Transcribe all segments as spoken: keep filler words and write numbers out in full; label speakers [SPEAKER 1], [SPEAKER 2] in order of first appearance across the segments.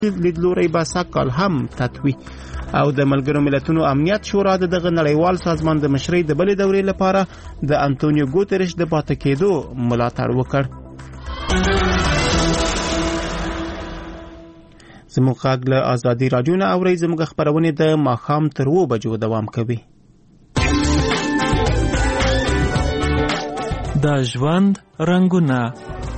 [SPEAKER 1] لیدلوری به سږ کال هم تطوی او د ملګرو ملتونو امنیت شورا د دغه نړیوال سازمان د مشرۍ د بلې دورې لپاره د انټونیو ګوتریش د پاتې کېدو ملاتړ وکړ. زموږ غږ له ازادي راډیو نه اورئ. زموږ خپرونې د ماښام تر اوو بجو دوام کوي.
[SPEAKER 2] د ژوند رنګونه.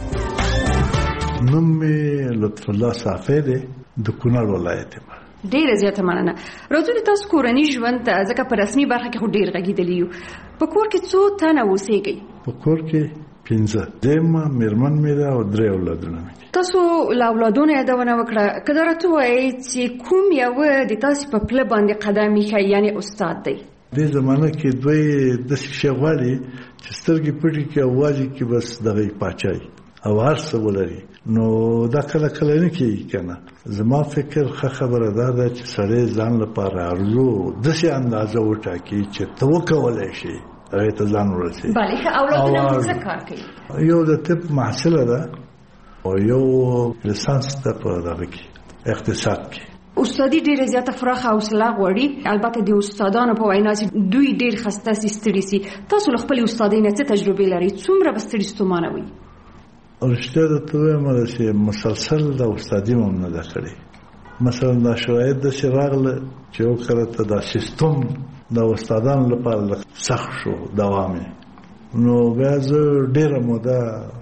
[SPEAKER 3] نوم مې لطف الله صافی دی، د کونړ ولایت یم.
[SPEAKER 4] ډیره زیاته مننه. راځو د تاسو کورني ژوند ته، ځکه په رسمي برخه کې خو ډیر غږیدلی یو. په کور کې څو تنه اوسېږئ؟
[SPEAKER 3] په کور کې پنځه، زما میرمن مې ده او درې اولادونه مې.
[SPEAKER 4] تاسو له اولادونو یادونه وکړه، که دا راته ووایئ چې کوم یوه د تاسې په پله باندې قدم ایښی، یعنې استاد دی؟
[SPEAKER 3] دې زمانه کې دوی داسې شی غواړي چې سترګې پټې کړي او واجب کې بس دغه پاچای او هر څه ولري، نو دا کله کله نه کېږي که نه. زما فکر ښه خبره دا ده چې سړی ځان لپاره ارزو داسې اندازه وټاکي چې ته وکولی شي هغې ته ځان ورسوي.
[SPEAKER 4] بلې ښه، اولادونه مو څه کار کوي؟
[SPEAKER 3] یو د طب محصله ده او یو لیسانس ده په دغه کې اقتصاد کې.
[SPEAKER 4] استادي ډیره زیاته فراخه حوصله غواړي. البته د استادانو په وینا چې دوی ډیر خسته سي، ستړي سي. تاسو له خپلې استادۍ نه څه تجربې لرئ؟ څومره به ستړي ستومانه وي؟
[SPEAKER 3] رښتیا درته وایم چې مسلسل د استادي مو نه ده کړې. مثلا دا شواهد داسې راغله چې یو کله ته دا سیستم د استادانو لپاره سخت شو دوام یې، نو بیا زه ډېره موده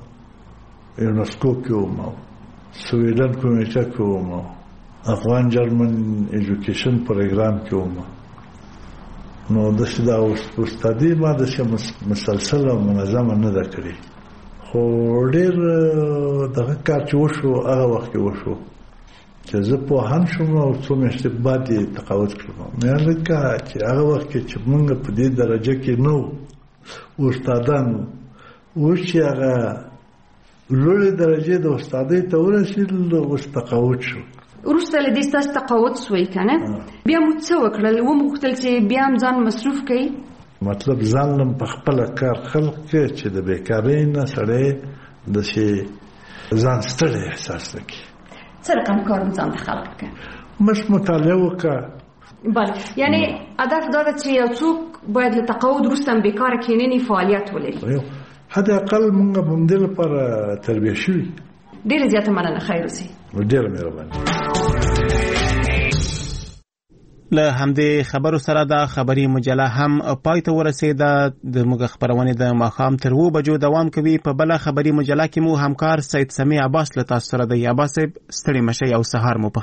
[SPEAKER 3] یونسکو کې وم، سویډن کمیټه کې وم، افغان جرمن ایجوکیشن پروګرام کې وم. نو داسې دا استادي ما داسې مسلسل او منظمه نه ده کړې، خو ډېر دغه کار چې وشو هغه وخت کې وشو چې زه پوهان شوم او څو میاشتې بعد یې تقاعد کړم. مې لکه چې هغه وخت کې چې موږ په دې درجه کې نه وو استادان، اوس چې هغه لوړې درجې د استادۍ ته ورسېدل اوس تقاعد شو.
[SPEAKER 4] وروسته له دې ستاسو تقاعد سوی که نه؟ بیا مو څه وکړل؟ ومو غوښتل چې بیا هم ځان مصروف کړئ؟
[SPEAKER 3] مطلب ځان لم په خپله کار خلق کړي چې د بیکارۍ نه سړی داسې ځان ستړی احساس نه کړي.
[SPEAKER 4] څه رقم کار مو ځان ته خلق کړه؟
[SPEAKER 3] مش مطالعه وکړه.
[SPEAKER 4] بله، یعنې هدف دا ده چې یو څوک باید له تقاعد وروسته هم بیکاره کښېنني، فعالیت ولري. حد اقل موږ په همدې لپاره تربیه شوي. ډېره زیاته مننه، خیر اوسئ.
[SPEAKER 3] ډېره مهرباني.
[SPEAKER 1] له همدې خبرو سره دا خبري مجله هم پای ته ورسېده. د موږ خپرونې د ماښام تر اوو بجو دوام کوي. په بله خبري مجله کې مو همکار سید سمیع عباس له تاسو سره دی. عباس صاحب ستړي مشئ او سهار مو په